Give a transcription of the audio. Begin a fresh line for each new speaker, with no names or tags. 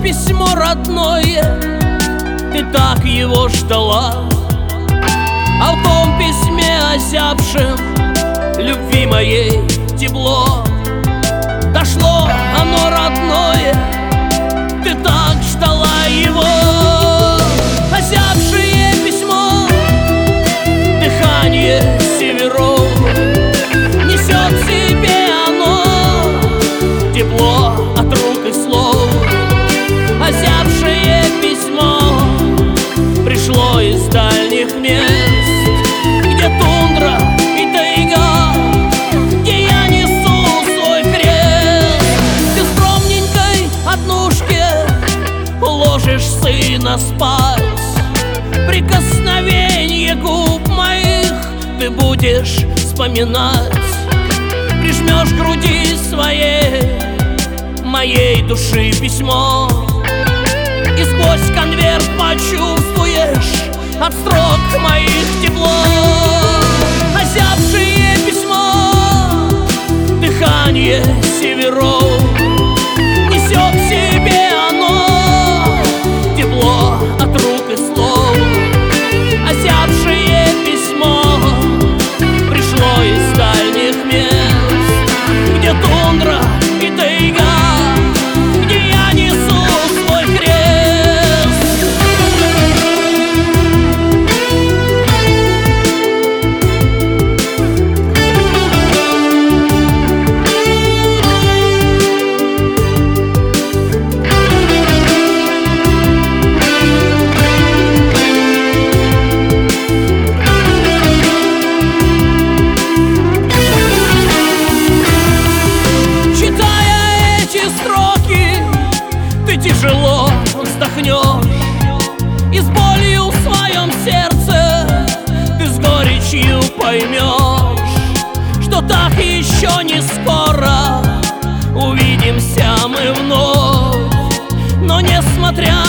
письмо родное, ты так его ждала. А в том письме озябшем любви моей тепло. Дошло оно родное, ты так ждала его. Озябшее письмо, дыхание северов, несет в себе оно тепло от рук и слов. Озябшее письмо пришло из дальних мест, где тундра и тайга, где я несу свой крест. Ты скромненькой однушке уложишь сына спать. Прикосновенье губ моих ты будешь вспоминать. Прижмешь к груди своей моей души письмо, и сквозь конверт почувствуешь от строк моих тепло. Озябшее письмо, дыхание северов, несет в себе оно тепло от рук и слов. Озябшее письмо пришло из дальних мест, где тундра и тайга, где я несу свой крест. Тяжело вздохнешь, и с болью в своем сердце ты с горечью поймешь, что так еще не скоро увидимся мы вновь. Но несмотря